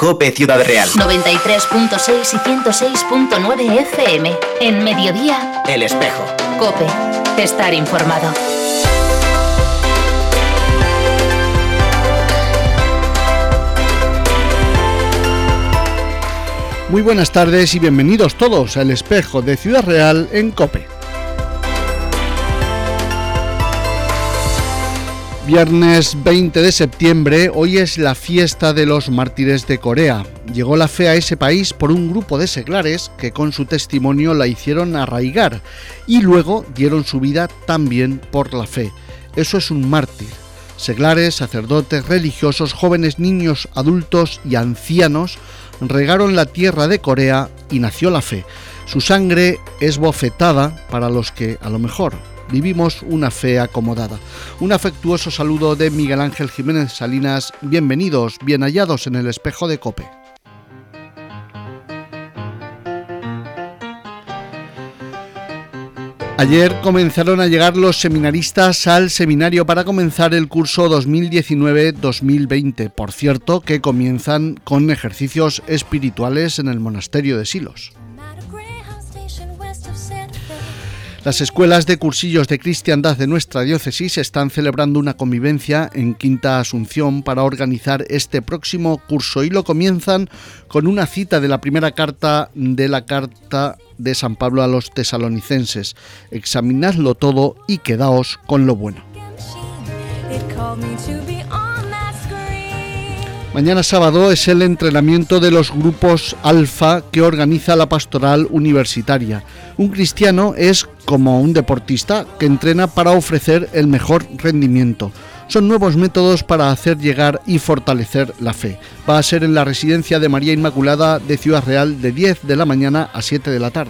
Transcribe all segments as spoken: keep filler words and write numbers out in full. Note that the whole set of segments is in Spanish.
COPE Ciudad Real. noventa y tres punto seis y ciento seis punto nueve F M. En mediodía, El Espejo. COPE. Estar informado. Muy buenas tardes y bienvenidos todos al Espejo de Ciudad Real en COPE. Viernes veinte de septiembre, hoy es la fiesta de los mártires de Corea. Llegó la fe a ese país por un grupo de seglares que con su testimonio la hicieron arraigar y luego dieron su vida también por la fe. Eso es un mártir. Seglares, sacerdotes, religiosos, jóvenes, niños, adultos y ancianos regaron la tierra de Corea y nació la fe. Su sangre es bofetada para los que, a lo mejor, vivimos una fe acomodada. Un afectuoso saludo de Miguel Ángel Jiménez Salinas. Bienvenidos, bien hallados en el Espejo de COPE. Ayer comenzaron a llegar los seminaristas al seminario para comenzar el curso dos mil diecinueve dos mil veinte. Por cierto, que comienzan con ejercicios espirituales en el monasterio de Silos. Las escuelas de cursillos de cristiandad de nuestra diócesis están celebrando una convivencia en Quinta Asunción para organizar este próximo curso y lo comienzan con una cita de la primera carta de la carta de San Pablo a los tesalonicenses. Examinadlo todo y quedaos con lo bueno. Mañana sábado es el entrenamiento de los grupos Alfa que organiza la Pastoral Universitaria. Un cristiano es como un deportista que entrena para ofrecer el mejor rendimiento. Son nuevos métodos para hacer llegar y fortalecer la fe. Va a ser en la residencia de María Inmaculada de Ciudad Real de diez de la mañana a siete de la tarde.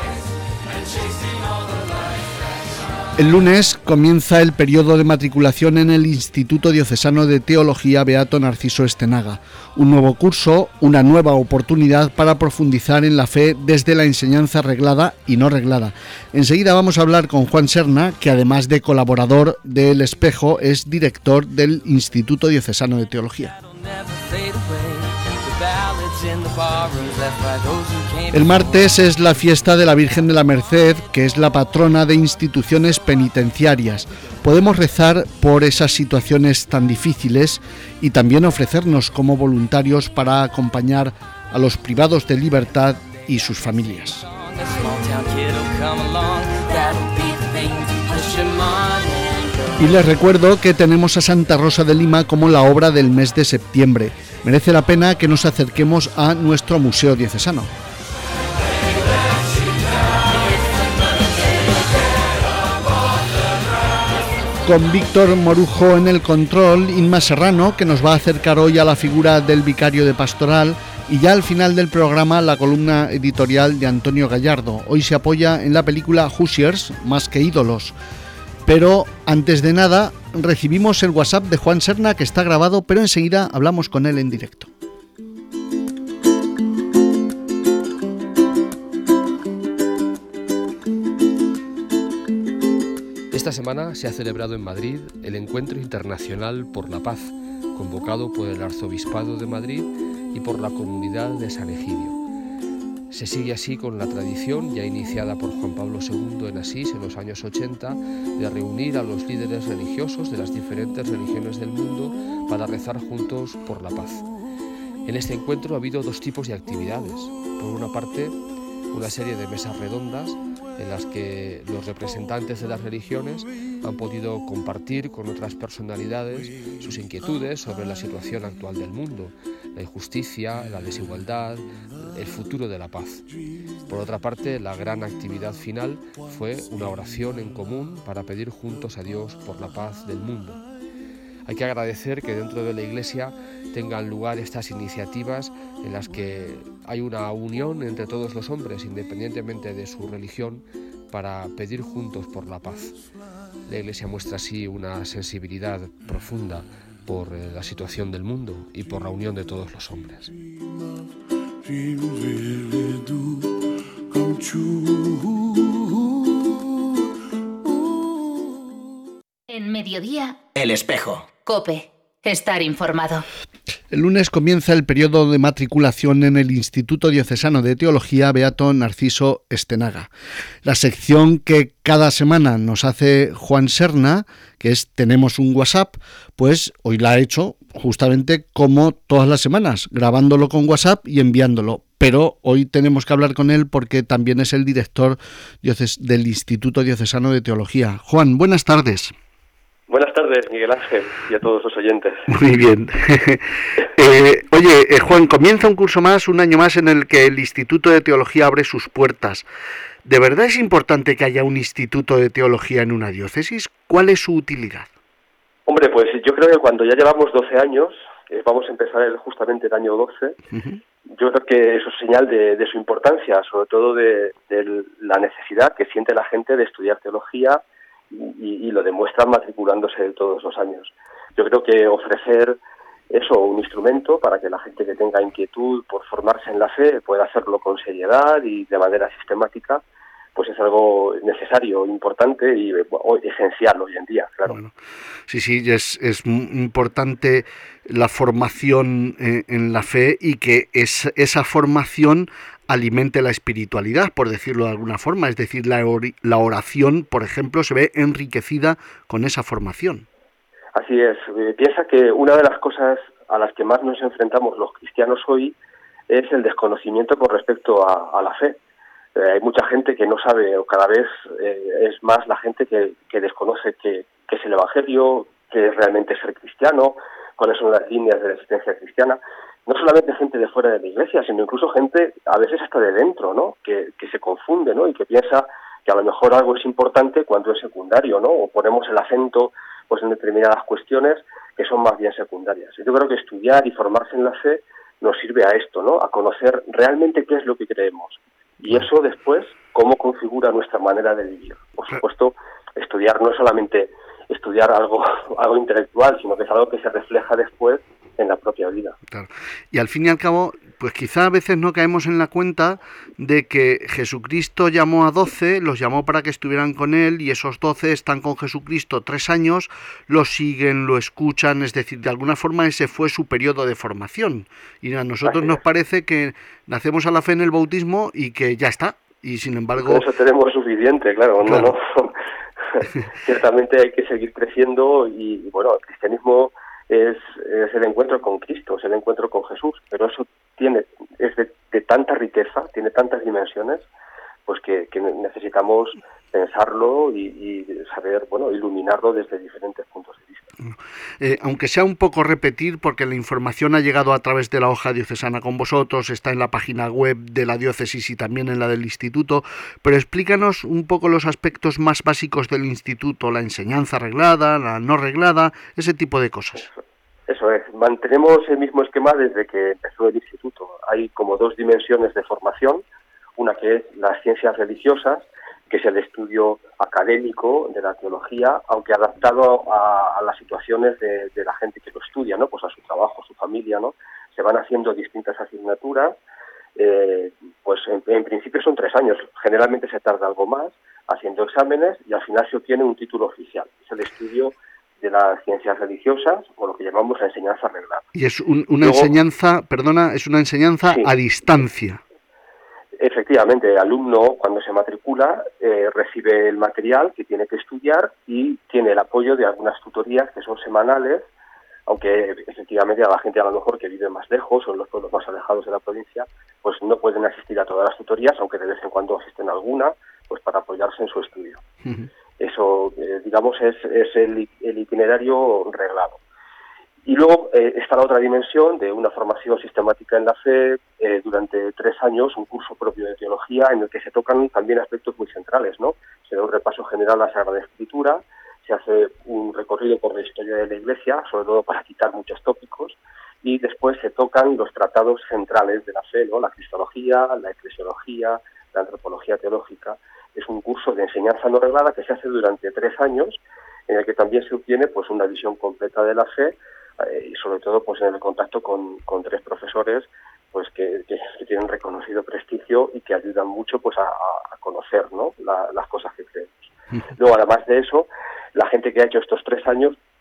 El lunes comienza el periodo de matriculación en el Instituto Diocesano de Teología Beato Narciso Estenaga. Un nuevo curso, una nueva oportunidad para profundizar en la fe desde la enseñanza reglada y no reglada. Enseguida vamos a hablar con Juan Serna, que además de colaborador del Espejo, es director del Instituto Diocesano de Teología. El martes es la fiesta de la Virgen de la Merced, que es la patrona de instituciones penitenciarias. Podemos rezar por esas situaciones tan difíciles y también ofrecernos como voluntarios para acompañar a los privados de libertad y sus familias. Y les recuerdo que tenemos a Santa Rosa de Lima como la obra del mes de septiembre. Merece la pena que nos acerquemos a nuestro Museo Diocesano. Con Víctor Morujo en el control, Inma Serrano, que nos va a acercar hoy a la figura del vicario de pastoral, y ya al final del programa la columna editorial de Antonio Gallardo. Hoy se apoya en la película Hoosiers, más que ídolos. Pero antes de nada, recibimos el WhatsApp de Juan Serna, que está grabado, pero enseguida hablamos con él en directo. Esta semana se ha celebrado en Madrid el Encuentro Internacional por la Paz, convocado por el Arzobispado de Madrid y por la Comunidad de San Egidio. Se sigue así con la tradición ya iniciada por Juan Pablo segundo en Asís en los años ochenta de reunir a los líderes religiosos de las diferentes religiones del mundo para rezar juntos por la paz. En este encuentro ha habido dos tipos de actividades. Por una parte, una serie de mesas redondas en las que los representantes de las religiones han podido compartir con otras personalidades sus inquietudes sobre la situación actual del mundo, la injusticia, la desigualdad, el futuro de la paz. Por otra parte, la gran actividad final fue una oración en común para pedir juntos a Dios por la paz del mundo. Hay que agradecer que dentro de la Iglesia tengan lugar estas iniciativas en las que hay una unión entre todos los hombres, independientemente de su religión, para pedir juntos por la paz. La Iglesia muestra así una sensibilidad profunda por la situación del mundo y por la unión de todos los hombres. En mediodía, El Espejo. COPE. Estar informado. El lunes comienza el periodo de matriculación en el Instituto Diocesano de Teología Beato Narciso Estenaga. La sección que cada semana nos hace Juan Serna, que es Tenemos un WhatsApp, pues hoy la ha hecho justamente como todas las semanas, grabándolo con WhatsApp y enviándolo. Pero hoy tenemos que hablar con él porque también es el director dioces- del Instituto Diocesano de Teología. Juan, buenas tardes. Buenas tardes, Miguel Ángel, y a todos los oyentes. Muy bien. eh, oye, eh, Juan, comienza un curso más, un año más en el que el Instituto de Teología abre sus puertas. ¿De verdad es importante que haya un Instituto de Teología en una diócesis? ¿Cuál es su utilidad? Hombre, pues yo creo que cuando ya llevamos doce años, eh, vamos a empezar el, justamente el año doce, uh-huh. Yo creo que eso es señal de, de su importancia, sobre todo de, de la necesidad que siente la gente de estudiar teología, Y, y lo demuestran matriculándose todos los años. Yo creo que ofrecer eso, un instrumento para que la gente que tenga inquietud por formarse en la fe pueda hacerlo con seriedad y de manera sistemática, pues es algo necesario, importante y esencial hoy en día, claro. Bueno, sí, sí, es, es importante la formación en, en la fe y que es, esa formación alimente la espiritualidad, por decirlo de alguna forma, es decir, la, or- la oración, por ejemplo, se ve enriquecida con esa formación. Así es, eh, piensa que una de las cosas a las que más nos enfrentamos los cristianos hoy es el desconocimiento con respecto a, a la fe. Eh, hay mucha gente que no sabe, o cada vez eh, es más la gente que, que desconoce qué que es el Evangelio, qué es realmente ser cristiano, cuáles son las líneas de la existencia cristiana. No solamente gente de fuera de la iglesia, sino incluso gente a veces hasta de dentro, ¿no? Que, que se confunde, ¿no? Y que piensa que a lo mejor algo es importante cuando es secundario, ¿no? O ponemos el acento pues en determinadas cuestiones que son más bien secundarias. Yo creo que estudiar y formarse en la fe nos sirve a esto, ¿no? A conocer realmente qué es lo que creemos. Y eso después, cómo configura nuestra manera de vivir. Por supuesto, estudiar no es solamente estudiar algo, algo intelectual, sino que es algo que se refleja después en la propia vida. Claro. Y al fin y al cabo, pues quizá a veces no caemos en la cuenta de que Jesucristo llamó a doce, los llamó para que estuvieran con él, y esos doce están con Jesucristo tres años, lo siguen, lo escuchan, es decir, de alguna forma ese fue su periodo de formación. Y a nosotros nos parece que nacemos a la fe en el bautismo y que ya está, y sin embargo... Con eso tenemos suficiente, claro, claro. no, no. Ciertamente hay que seguir creciendo y, bueno, el cristianismo es, es el encuentro con Cristo, es el encuentro con Jesús, pero eso tiene es de, de tanta riqueza, tiene tantas dimensiones, pues que, que necesitamos pensarlo y, y saber, bueno, iluminarlo desde diferentes puntos de vista. Eh, aunque sea un poco repetir, porque la información ha llegado a través de la hoja diocesana con vosotros, está en la página web de la diócesis y también en la del instituto, pero explícanos un poco los aspectos más básicos del instituto, la enseñanza reglada, la no reglada, ese tipo de cosas. Eso, eso es, mantenemos el mismo esquema desde que empezó el instituto. Hay como dos dimensiones de formación, una que es las ciencias religiosas, que es el estudio académico de la teología, aunque adaptado a, a las situaciones de, de la gente que lo estudia, ¿no? Pues a su trabajo, a su familia, ¿no? Se van haciendo distintas asignaturas, eh, pues en, en principio son tres años, generalmente se tarda algo más, haciendo exámenes y al final se obtiene un título oficial. Es el estudio de las ciencias religiosas, o lo que llamamos la enseñanza reglada. Y es un, una Luego, enseñanza, perdona, es una enseñanza sí, a distancia. Efectivamente, el alumno cuando se matricula eh, recibe el material que tiene que estudiar y tiene el apoyo de algunas tutorías que son semanales, aunque efectivamente a la gente a lo mejor que vive más lejos o en los pueblos más alejados de la provincia, pues no pueden asistir a todas las tutorías, aunque de vez en cuando asisten a alguna, pues para apoyarse en su estudio. Uh-huh. Eso, eh, digamos, es, es el, el itinerario reglado. Y luego eh, está la otra dimensión de una formación sistemática en la fe eh, durante tres años, un curso propio de teología en el que se tocan también aspectos muy centrales, ¿no? Se da un repaso general a la Sagrada Escritura, se hace un recorrido por la historia de la Iglesia, sobre todo para quitar muchos tópicos, y después se tocan los tratados centrales de la fe, ¿no? La cristología, la eclesiología, la antropología teológica. Es un curso de enseñanza no reglada que se hace durante tres años, en el que también se obtiene pues una visión completa de la fe, y sobre todo pues en el contacto con, con tres profesores pues que, que, que tienen reconocido prestigio y que ayudan mucho pues a, a conocer, ¿no? La, las cosas que creemos. Luego, además de eso, la gente que ha hecho estos tres años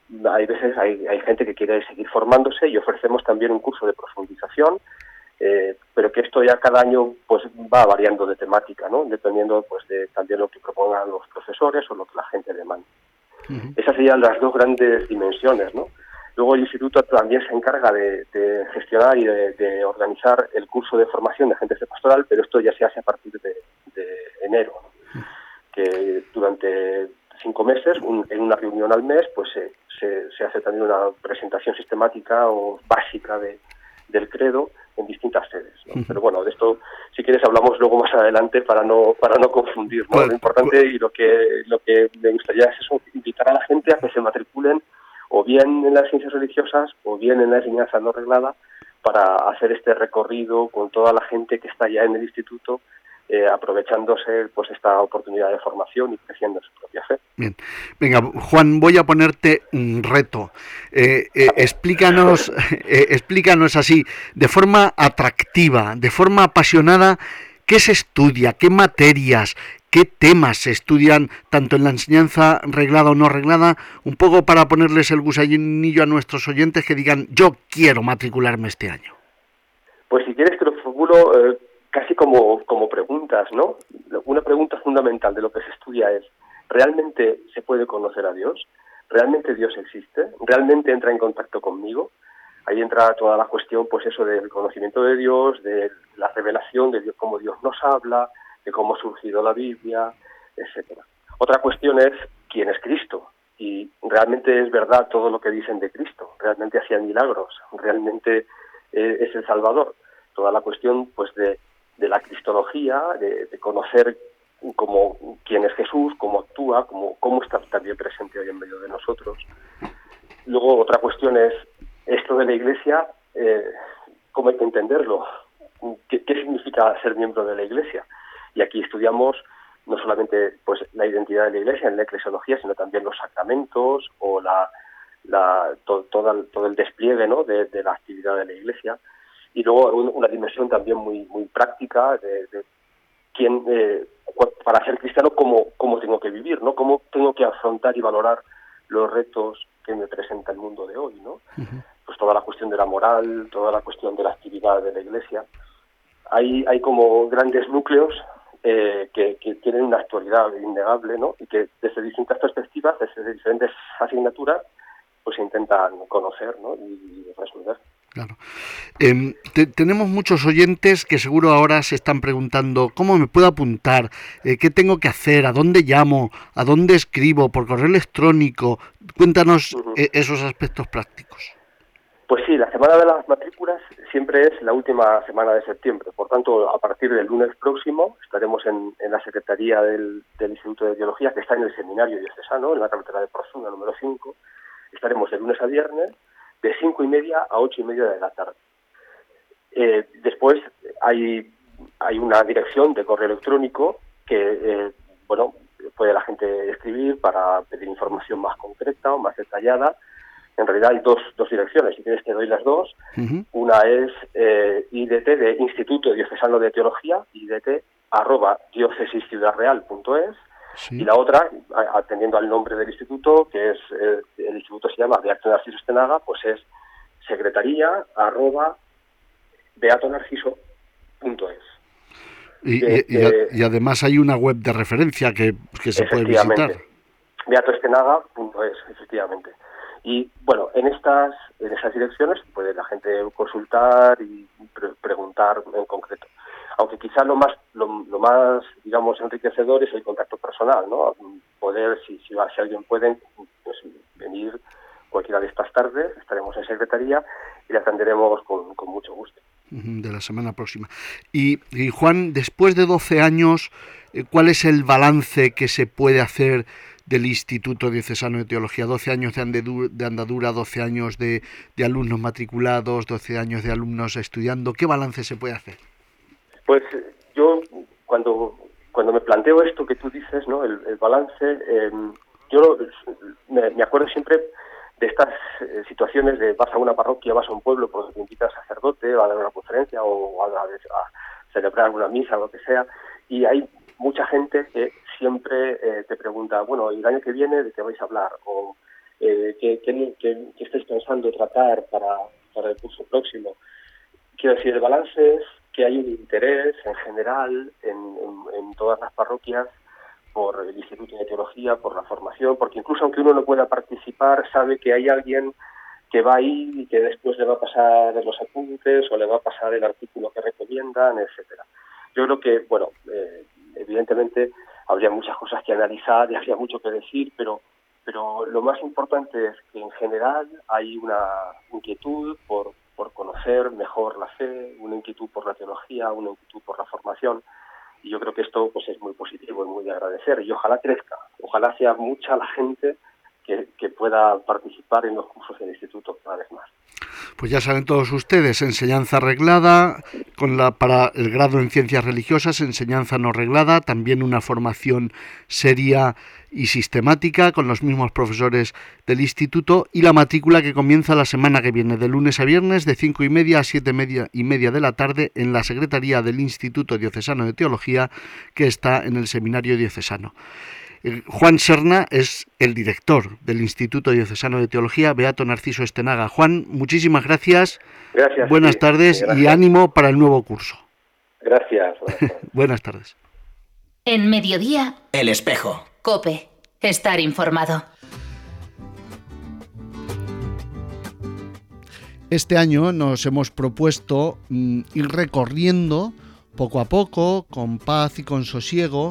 hay veces hay, hay gente que quiere seguir formándose y ofrecemos también un curso de profundización, eh, pero que esto ya cada año pues va variando de temática, ¿no? Dependiendo pues de también lo que propongan los profesores o lo que la gente demanda. Uh-huh. Esas serían las dos grandes dimensiones, ¿no? Luego el instituto también se encarga de, de gestionar y de, de organizar el curso de formación de agentes de pastoral, pero esto ya se hace a partir de, de enero, ¿no? Que durante cinco meses, un, en una reunión al mes, pues se, se, se hace también una presentación sistemática o básica de, del credo en distintas sedes, ¿no? Uh-huh. Pero bueno, de esto, si quieres, hablamos luego más adelante para no para no confundir, ¿no? Pues, lo importante pues... y lo que lo que me gustaría es eso, invitar a la gente a que se matriculen o bien en las ciencias religiosas o bien en la enseñanza no reglada para hacer este recorrido con toda la gente que está ya en el instituto, eh, aprovechándose pues esta oportunidad de formación y creciendo su propia fe. Bien, venga, Juan, voy a ponerte un reto. Eh, eh, explícanos, eh, explícanos así, de forma atractiva, de forma apasionada, qué se estudia, qué materias, qué temas se estudian, tanto en la enseñanza reglada o no reglada, un poco para ponerles el gusanillo a nuestros oyentes que digan, yo quiero matricularme este año. Pues si quieres te lo formulo eh, casi como, como preguntas, ¿no? Una pregunta fundamental de lo que se estudia es, ¿realmente se puede conocer a Dios? ¿Realmente Dios existe? ¿Realmente entra en contacto conmigo? Ahí entra toda la cuestión, pues eso del conocimiento de Dios, de la revelación de Dios, cómo Dios nos habla, de cómo ha surgido la Biblia, etcétera. Otra cuestión es quién es Cristo y realmente es verdad todo lo que dicen de Cristo, realmente hacía milagros, realmente eh, es el Salvador. Toda la cuestión pues de, de la cristología, de, de conocer cómo quién es Jesús, cómo actúa, cómo, cómo está también presente hoy en medio de nosotros. Luego otra cuestión es esto de la Iglesia, eh, cómo hay que entenderlo, ¿Qué, qué significa ser miembro de la Iglesia. Y aquí estudiamos no solamente pues la identidad de la Iglesia en la eclesiología, sino también los sacramentos o la, la to, todo, todo el despliegue, ¿no? de, de la actividad de la Iglesia. Y luego un, una dimensión también muy muy práctica de, de quién, eh, para ser cristiano, cómo, cómo tengo que vivir, ¿no? Cómo tengo que afrontar y valorar los retos que me presenta el mundo de hoy, ¿no? Uh-huh. Pues toda la cuestión de la moral, toda la cuestión de la actividad de la Iglesia. Hay, hay como grandes núcleos eh, que, que tienen una actualidad innegable, ¿no? Y que desde distintas perspectivas, desde diferentes asignaturas, pues se intentan conocer, ¿no? Y resolver. Claro. Eh, te, tenemos muchos oyentes que seguro ahora se están preguntando ¿cómo me puedo apuntar? Eh, ¿Qué tengo que hacer? ¿A dónde llamo? ¿A dónde escribo? ¿Por correo electrónico? Cuéntanos uh-huh. eh, esos aspectos prácticos. Pues sí, la semana de las matrículas siempre es la última semana de septiembre. Por tanto, a partir del lunes próximo estaremos en, en la Secretaría del, del Instituto de Teología, que está en el Seminario Diocesano, en la carretera de Porzuna, número cinco. Estaremos de lunes a viernes, de cinco y media a ocho y media de la tarde. Eh, después hay hay una dirección de correo electrónico que, eh, bueno, puede la gente escribir para pedir información más concreta o más detallada. En realidad hay dos, dos direcciones, si quieres te doy las dos. Uh-huh. Una es eh, I D T de Instituto Diocesano de Teología, I D T arroba diócesis ciudad real punto es. Sí. Y la otra, atendiendo al nombre del instituto, que es eh, el instituto se llama Beato Narciso Estenaga, pues es secretaría arroba beato narciso punto es. Y, y, y, y además hay una web de referencia que, que se puede visitar. beato estenaga punto es, efectivamente. Y bueno, en estas en esas direcciones puede la gente consultar y pre- preguntar en concreto. Aunque quizá lo más lo, lo más digamos enriquecedor es el contacto personal, ¿no? Poder, si si, si alguien puede, pues, venir cualquiera de estas tardes, estaremos en secretaría y le atenderemos con, con mucho gusto. De la semana próxima. Y, y Juan, después de doce años, ¿cuál es el balance que se puede hacer del Instituto Diocesano de Teología? doce años de, andedu- de andadura, doce años de, de alumnos matriculados, doce años de alumnos estudiando. ¿Qué balance se puede hacer? Pues yo, cuando cuando me planteo esto que tú dices, ¿no? El, el balance, eh, yo me, me acuerdo siempre de estas eh, situaciones de vas a una parroquia, vas a un pueblo porque te invita a sacerdote, a dar una conferencia o a, a, a celebrar una misa o lo que sea, y hay mucha gente que siempre eh, te pregunta, bueno, ¿y el año que viene de qué vais a hablar? O eh, ¿qué, qué, qué, qué estáis pensando tratar para, para el curso próximo? Quiero decir, el balance es que hay un interés en general en, en, en todas las parroquias por el Instituto de Teología, por la formación, porque incluso aunque uno no pueda participar, sabe que hay alguien que va ahí y que después le va a pasar los apuntes o le va a pasar el artículo que recomiendan, etcétera. Yo creo que, bueno, eh, evidentemente habría muchas cosas que analizar y habría mucho que decir, pero, pero lo más importante es que en general hay una inquietud por, por conocer mejor la fe, una inquietud por la teología, una inquietud por la formación, y yo creo que esto pues es muy positivo y muy de agradecer, y ojalá crezca, ojalá sea mucha la gente Que, que pueda participar en los cursos del instituto cada vez más. Pues ya saben todos ustedes, enseñanza reglada con la para el grado en ciencias religiosas, enseñanza no reglada, también una formación seria y sistemática con los mismos profesores del instituto, y la matrícula que comienza la semana que viene, de lunes a viernes, de cinco y media a siete media y media de la tarde, en la Secretaría del Instituto Diocesano de Teología, que está en el Seminario Diocesano. Juan Serna es el director del Instituto Diocesano de Teología, Beato Narciso Estenaga. Juan, muchísimas gracias. Gracias. Buenas sí, tardes gracias. Y ánimo para el nuevo curso. Gracias. Buenas, Buenas tardes. En Mediodía, El Espejo. COPE. Estar informado. Este año nos hemos propuesto mm, ir recorriendo poco a poco, con paz y con sosiego,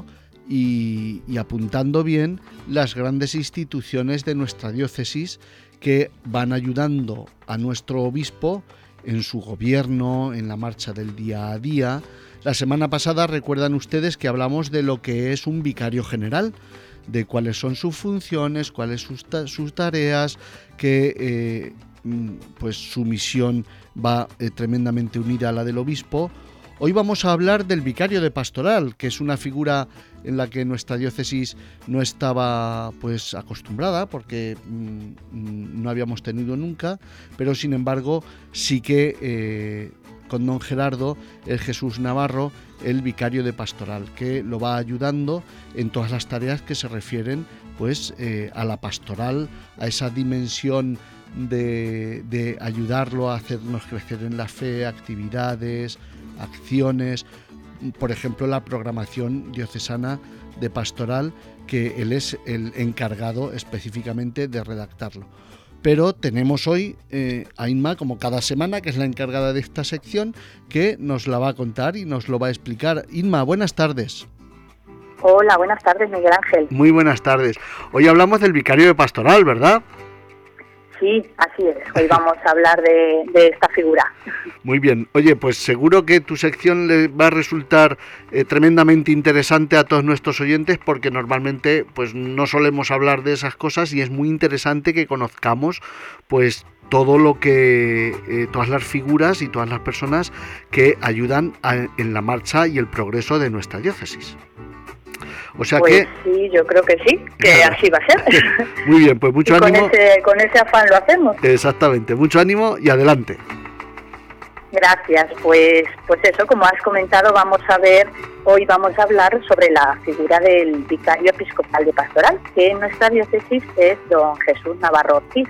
Y, y apuntando bien las grandes instituciones de nuestra diócesis que van ayudando a nuestro obispo en su gobierno, en la marcha del día a día. La semana pasada recuerdan ustedes que hablamos de lo que es un vicario general, de cuáles son sus funciones, cuáles sus, ta- sus tareas, que eh, pues su misión va eh, tremendamente unida a la del obispo. Hoy vamos a hablar del vicario de pastoral, que es una figura en la que nuestra diócesis no estaba pues acostumbrada, porque mmm, no habíamos tenido nunca, pero sin embargo sí que eh, con don Gerardo, el Jesús Navarro, el vicario de pastoral, que lo va ayudando en todas las tareas que se refieren pues eh, a la pastoral, a esa dimensión de, de ayudarlo a hacernos crecer en la fe, actividades, acciones, por ejemplo la programación diocesana de pastoral, que él es el encargado específicamente de redactarlo. Pero tenemos hoy eh, a Inma, como cada semana, que es la encargada de esta sección, que nos la va a contar y nos lo va a explicar. Inma, buenas tardes. Hola, buenas tardes, Miguel Ángel. Muy buenas tardes. Hoy hablamos del vicario de pastoral, ¿verdad? Sí, así es. Hoy vamos a hablar de, de esta figura. Muy bien. Oye, pues seguro que tu sección le va a resultar eh, tremendamente interesante a todos nuestros oyentes, porque normalmente pues no solemos hablar de esas cosas y es muy interesante que conozcamos pues todo lo que eh, todas las figuras y todas las personas que ayudan a, en la marcha y el progreso de nuestra diócesis. O sea pues que... sí, yo creo que sí, que claro. Así va a ser. Muy bien, pues mucho y con ánimo. Ese, con ese afán lo hacemos. Exactamente, mucho ánimo y adelante. Gracias, pues, pues eso, como has comentado, vamos a ver, hoy vamos a hablar sobre la figura del vicario episcopal de pastoral, que en nuestra diócesis es don Jesús Navarro Ortiz.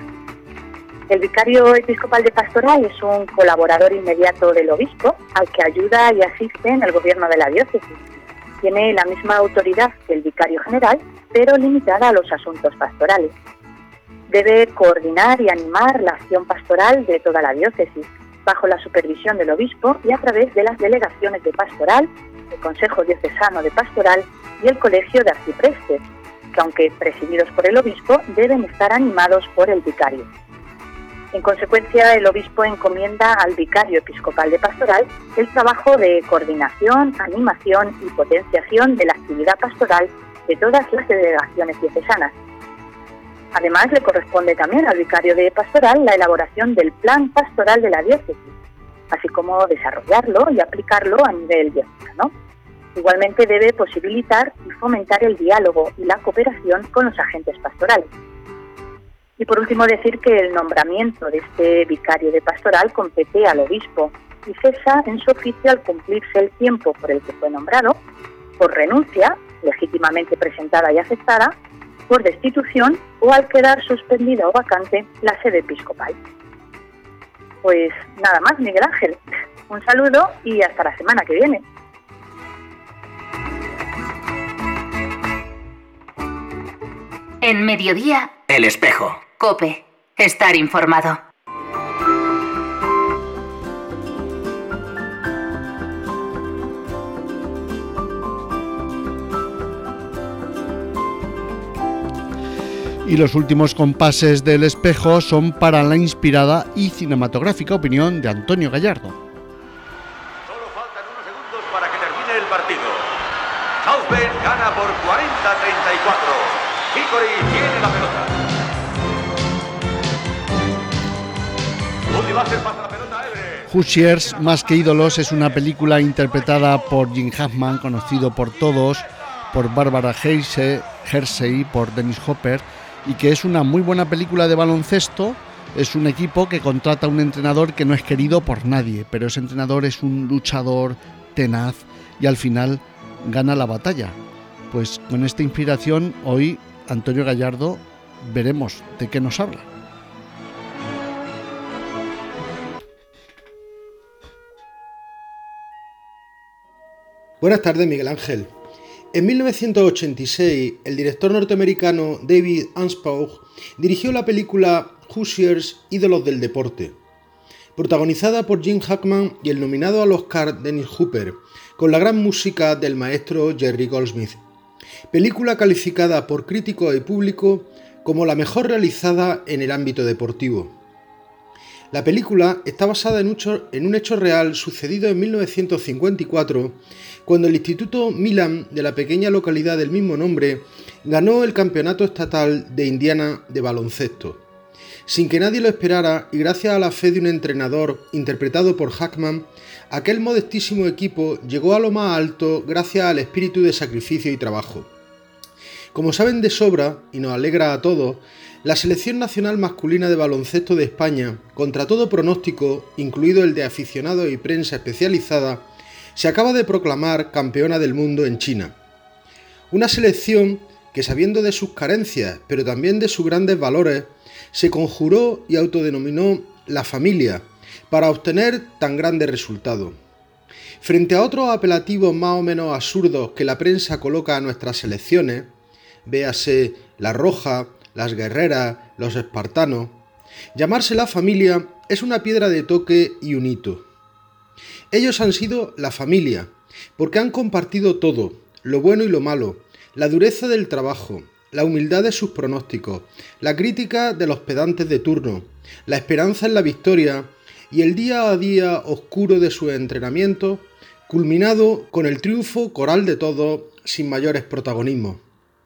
El vicario episcopal de pastoral es un colaborador inmediato del obispo, al que ayuda y asiste en el gobierno de la diócesis. Tiene la misma autoridad que el vicario general, pero limitada a los asuntos pastorales. Debe coordinar y animar la acción pastoral de toda la diócesis, bajo la supervisión del obispo y a través de las delegaciones de pastoral, el Consejo Diocesano de Pastoral y el Colegio de Arciprestes, que aunque presididos por el obispo, deben estar animados por el vicario. En consecuencia, el obispo encomienda al vicario episcopal de pastoral el trabajo de coordinación, animación y potenciación de la actividad pastoral de todas las delegaciones diocesanas. Además, le corresponde también al vicario de pastoral la elaboración del plan pastoral de la diócesis, así como desarrollarlo y aplicarlo a nivel diocesano. Igualmente debe posibilitar y fomentar el diálogo y la cooperación con los agentes pastorales. Y por último decir que el nombramiento de este vicario de pastoral compete al obispo y cesa en su oficio al cumplirse el tiempo por el que fue nombrado, por renuncia, legítimamente presentada y aceptada, por destitución o al quedar suspendida o vacante la sede episcopal. Pues nada más, Miguel Ángel. Un saludo y hasta la semana que viene. En Mediodía, El Espejo. COPE. Estar informado. Y los últimos compases del Espejo son para la inspirada y cinematográfica opinión de Antonio Gallardo. Solo faltan unos segundos para que termine el partido. South Bend gana por cuarenta a treinta y cuatro. Hickory tiene la pelota. Buddy pasa la pelota a Everett. Hoosiers, más que ídolos, es una película interpretada por Jim Hackman, conocido por todos, por Barbara Hersey, Hersey, por Dennis Hopper, y que es una muy buena película de baloncesto. Es un equipo que contrata a un entrenador que no es querido por nadie, pero ese entrenador es un luchador tenaz y al final gana la batalla. Pues con esta inspiración hoy Antonio Gallardo veremos de qué nos habla. Buenas tardes, Miguel Ángel. En mil novecientos ochenta y seis, el director norteamericano David Anspaugh dirigió la película Hoosiers, ídolos del deporte, protagonizada por Jim Hackman y el nominado al Oscar Dennis Hopper, con la gran música del maestro Jerry Goldsmith. Película calificada por críticos y público como la mejor realizada en el ámbito deportivo. La película está basada en un hecho, en un hecho real sucedido en mil novecientos cincuenta y cuatro, cuando el Instituto Milam de la pequeña localidad del mismo nombre ganó el campeonato estatal de Indiana de baloncesto. Sin que nadie lo esperara y gracias a la fe de un entrenador interpretado por Hackman, aquel modestísimo equipo llegó a lo más alto gracias al espíritu de sacrificio y trabajo. Como saben de sobra, y nos alegra a todos, la selección nacional masculina de baloncesto de España, contra todo pronóstico, incluido el de aficionados y prensa especializada, se acaba de proclamar campeona del mundo en China. Una selección que, sabiendo de sus carencias, pero también de sus grandes valores, se conjuró y autodenominó La Familia para obtener tan grandes resultados. Frente a otros apelativos más o menos absurdos que la prensa coloca a nuestras selecciones, véase La Roja, Las Guerreras, Los Espartanos, llamarse La Familia es una piedra de toque y un hito. Ellos han sido la familia, porque han compartido todo, lo bueno y lo malo, la dureza del trabajo, la humildad de sus pronósticos, la crítica de los pedantes de turno, la esperanza en la victoria y el día a día oscuro de sus entrenamientos, culminado con el triunfo coral de todos sin mayores protagonismos.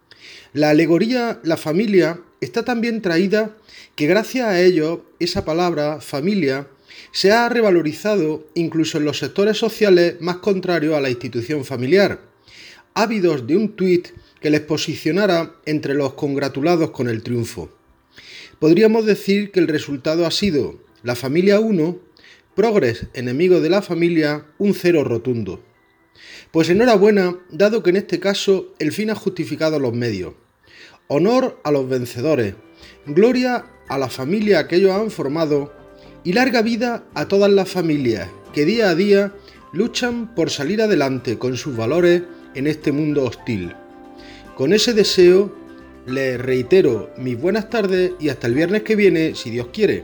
La alegoría La Familia está tan bien traída que gracias a ello esa palabra familia se ha revalorizado incluso en los sectores sociales más contrarios a la institución familiar, ávidos de un tuit que les posicionara entre los congratulados con el triunfo. Podríamos decir que el resultado ha sido La Familia uno, Progres, enemigo de la familia, un cero rotundo. Pues enhorabuena, dado que en este caso el fin ha justificado los medios. Honor a los vencedores, gloria a la familia que ellos han formado y larga vida a todas las familias que día a día luchan por salir adelante con sus valores en este mundo hostil. Con ese deseo, les reitero mis buenas tardes y hasta el viernes que viene, si Dios quiere.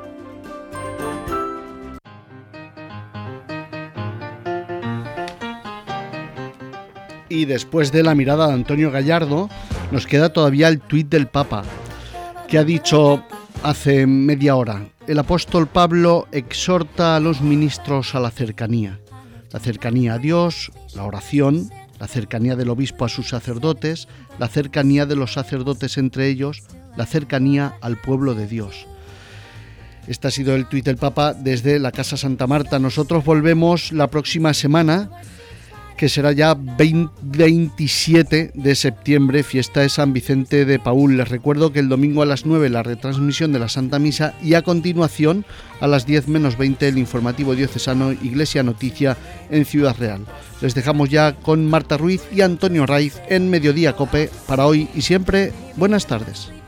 Y después de la mirada de Antonio Gallardo, nos queda todavía el tuit del Papa, que ha dicho hace media hora: el apóstol Pablo exhorta a los ministros a la cercanía. La cercanía a Dios, la oración, la cercanía del obispo a sus sacerdotes, la cercanía de los sacerdotes entre ellos, la cercanía al pueblo de Dios. Este ha sido el tuit del Papa desde la Casa Santa Marta. Nosotros volvemos la próxima semana. que será ya veintisiete de septiembre, fiesta de San Vicente de Paúl. Les recuerdo que el domingo a las nueve la retransmisión de la Santa Misa y a continuación a las diez menos veinte el informativo diocesano Iglesia Noticia en Ciudad Real. Les dejamos ya con Marta Ruiz y Antonio Raiz en Mediodía Cope para hoy y siempre. Buenas tardes.